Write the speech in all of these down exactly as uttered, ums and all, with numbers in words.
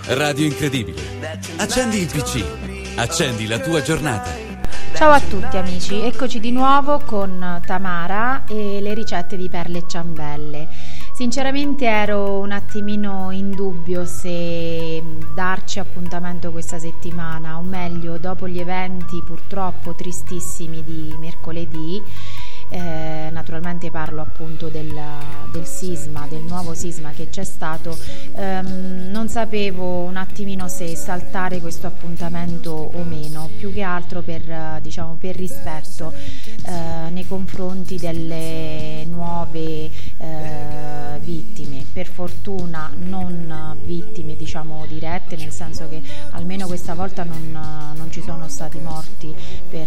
Radio Incredibile. Accendi il P C, accendi la tua giornata. Ciao a tutti amici, eccoci di nuovo con Tamara e le ricette di perle e ciambelle. Sinceramente ero un attimino in dubbio se darci appuntamento questa settimana, o meglio dopo gli eventi purtroppo tristissimi di mercoledì. Eh, naturalmente parlo appunto del, del sisma, del nuovo sisma che c'è stato. ehm, non sapevo un attimino se saltare questo appuntamento o meno, più che altro per, diciamo, per rispetto eh, nei confronti delle nuove eh, vittime. Per fortuna non vittime, diciamo, dirette, nel senso che almeno questa volta non, non ci sono stati morti per,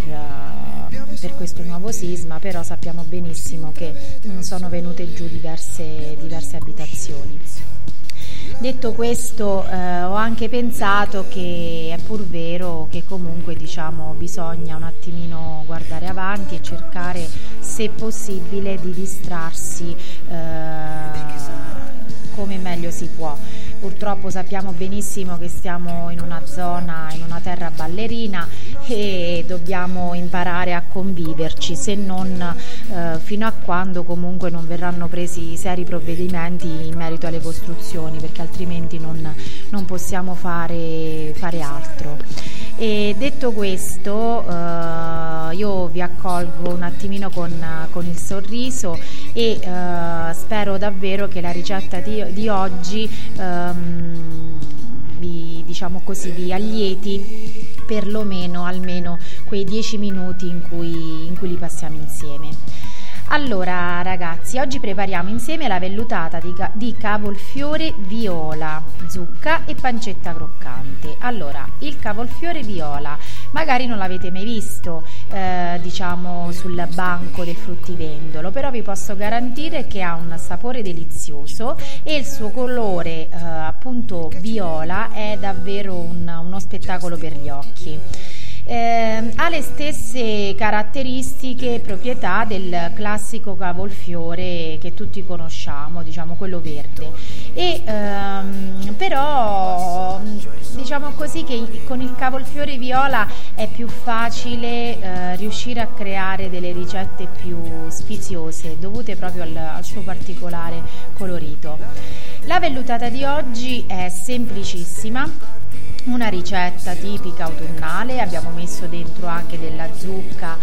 per questo nuovo sisma, però sappiamo benissimo che sono venute giù diverse, diverse abitazioni. Detto questo, eh, ho anche pensato che è pur vero che comunque, diciamo, bisogna un attimino guardare avanti e cercare, se possibile, di distrarsi eh, come meglio si può. Purtroppo sappiamo benissimo che stiamo in una zona, in una terra ballerina, e dobbiamo imparare a conviverci, se non eh, fino a quando comunque non verranno presi seri provvedimenti in merito alle costruzioni, perché altrimenti non, non possiamo fare, fare altro. E detto questo, eh, io vi accolgo un attimino con, con il sorriso e eh, spero davvero che la ricetta di, di oggi ehm, vi, diciamo così, vi allieti perlomeno almeno quei dieci minuti in cui, in cui li passiamo insieme. Allora ragazzi, oggi prepariamo insieme la vellutata di, di cavolfiore viola, zucca e pancetta croccante. Allora, il cavolfiore viola magari non l'avete mai visto eh, diciamo sul banco del fruttivendolo, però vi posso garantire che ha un sapore delizioso e il suo colore eh, appunto viola è davvero un, uno spettacolo per gli occhi. Eh, ha le stesse caratteristiche e proprietà del classico cavolfiore che tutti conosciamo, diciamo quello verde, e ehm, però diciamo così che con il cavolfiore viola è più facile eh, riuscire a creare delle ricette più sfiziose dovute proprio al, al suo particolare colorito. La vellutata di oggi è semplicissima, una ricetta tipica autunnale. Abbiamo messo dentro anche della zucca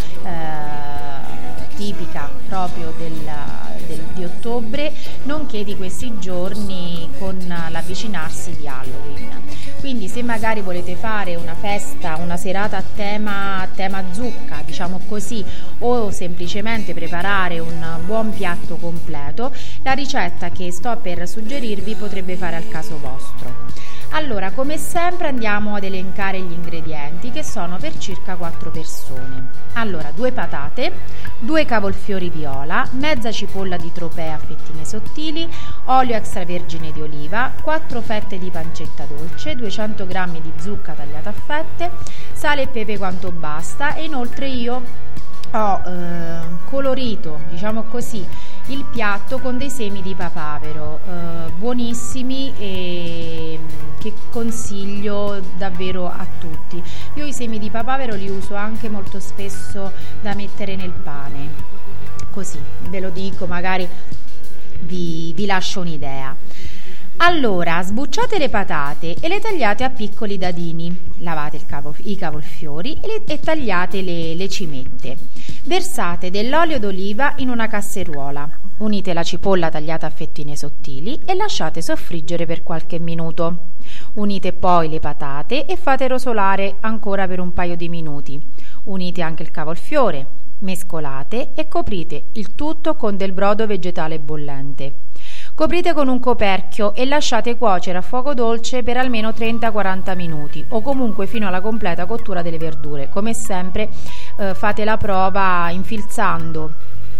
eh, tipica proprio del, del, di ottobre, nonché di questi giorni con l'avvicinarsi di Halloween. Quindi se magari volete fare una festa, una serata a tema, a tema zucca, diciamo così, o semplicemente preparare un buon piatto completo, la ricetta che sto per suggerirvi potrebbe fare al caso vostro. Allora, come sempre andiamo ad elencare gli ingredienti, che sono per circa quattro persone. Allora, due patate, due cavolfiori viola, mezza cipolla di tropea a fettine sottili, olio extravergine di oliva, quattro fette di pancetta dolce, duecento grammi di zucca tagliata a fette, sale e pepe quanto basta, e inoltre io ho eh, colorito, diciamo così, il piatto con dei semi di papavero eh, buonissimi e che consiglio davvero a tutti. Io i semi di papavero li uso anche molto spesso da mettere nel pane, così ve lo dico, magari vi, vi lascio un'idea. Allora, sbucciate le patate e le tagliate a piccoli dadini, lavate il cavo, i cavolfiori e, le, e tagliate le, le cimette. Versate dell'olio d'oliva in una casseruola, unite la cipolla tagliata a fettine sottili e lasciate soffriggere per qualche minuto. Unite poi le patate e fate rosolare ancora per un paio di minuti. Unite anche il cavolfiore, mescolate e coprite il tutto con del brodo vegetale bollente. Coprite con un coperchio e lasciate cuocere a fuoco dolce per almeno trenta quaranta minuti, o comunque fino alla completa cottura delle verdure. Come sempre eh, fate la prova infilzando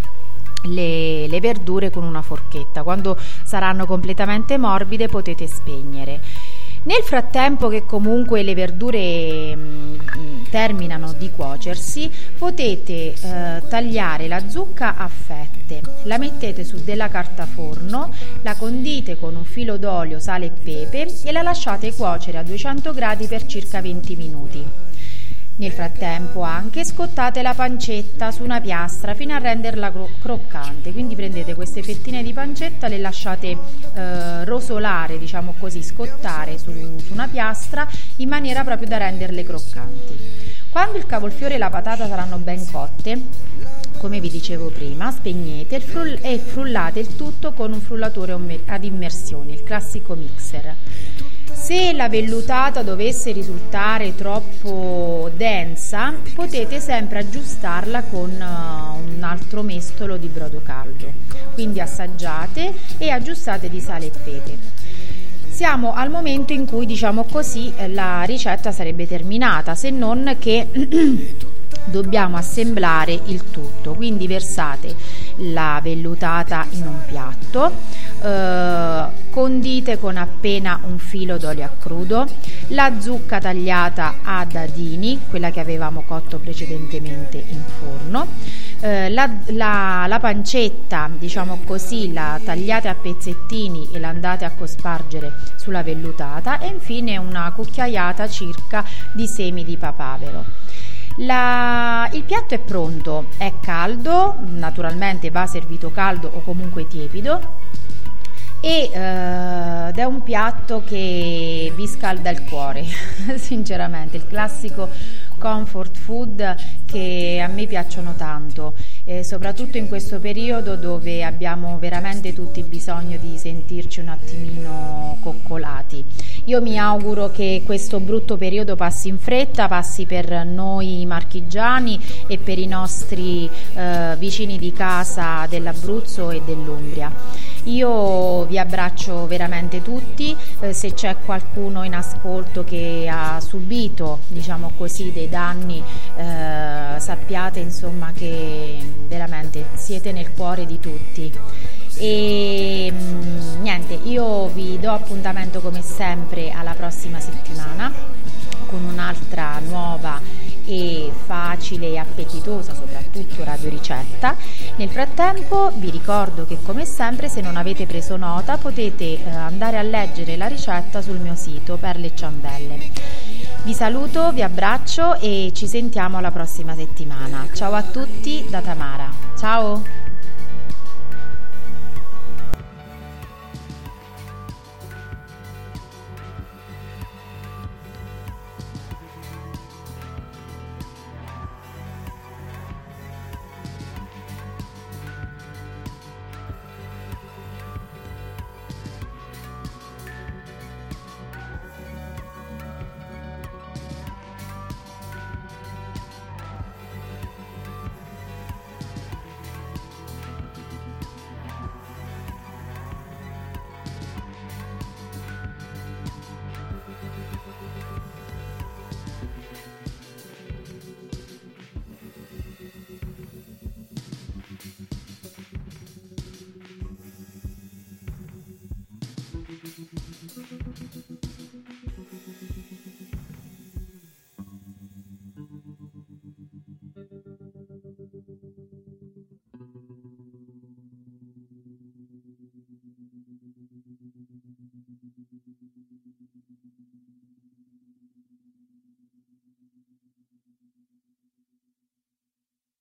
le, le verdure con una forchetta. Quando saranno completamente morbide potete spegnere. Nel frattempo che comunque le verdure mh, terminano di cuocersi, potete eh, tagliare la zucca a fette, la mettete su della carta forno, la condite con un filo d'olio, sale e pepe e la lasciate cuocere a duecento gradi per circa venti minuti. Nel frattempo anche scottate la pancetta su una piastra fino a renderla cro- croccante, quindi prendete queste fettine di pancetta, le lasciate eh, rosolare, diciamo così, scottare su, su una piastra in maniera proprio da renderle croccanti. Quando il cavolfiore e la patata saranno ben cotte, come vi dicevo prima, spegnete il frull- e frullate il tutto con un frullatore ad immersione, il classico mixer. Se la vellutata dovesse risultare troppo densa, potete sempre aggiustarla con uh, un altro mestolo di brodo caldo. Quindi assaggiate e aggiustate di sale e pepe. Siamo al momento in cui, diciamo così, la ricetta sarebbe terminata, se non che dobbiamo assemblare il tutto. Quindi versate la vellutata in un piatto, eh, condite con appena un filo d'olio a crudo, la zucca tagliata a dadini, quella che avevamo cotto precedentemente in forno, eh, la, la, la pancetta, diciamo così, la tagliate a pezzettini e la andate a cospargere sulla vellutata, e infine una cucchiaiata circa di semi di papavero. La, il piatto è pronto, è caldo, naturalmente va servito caldo o comunque tiepido, e uh, ed è un piatto che vi scalda il cuore sinceramente, il classico comfort food che a me piacciono tanto, eh, soprattutto in questo periodo dove abbiamo veramente tutti bisogno di sentirci un attimino coccolati. Io mi auguro che questo brutto periodo passi in fretta, passi per noi marchigiani e per i nostri eh, vicini di casa dell'Abruzzo e dell'Umbria. Io vi abbraccio veramente tutti, eh, se c'è qualcuno in ascolto che ha subito, diciamo così, dei danni, eh, sappiate insomma che veramente siete nel cuore di tutti. E mh, niente, io vi do appuntamento come sempre alla prossima settimana con un'altra nuova e facile e appetitosa soprattutto radioricetta. Nel frattempo vi ricordo che come sempre, se non avete preso nota, potete eh, andare a leggere la ricetta sul mio sito Perle e Ciambelle. Vi saluto, vi abbraccio e ci sentiamo alla prossima settimana. Ciao a tutti da Tamara. Ciao!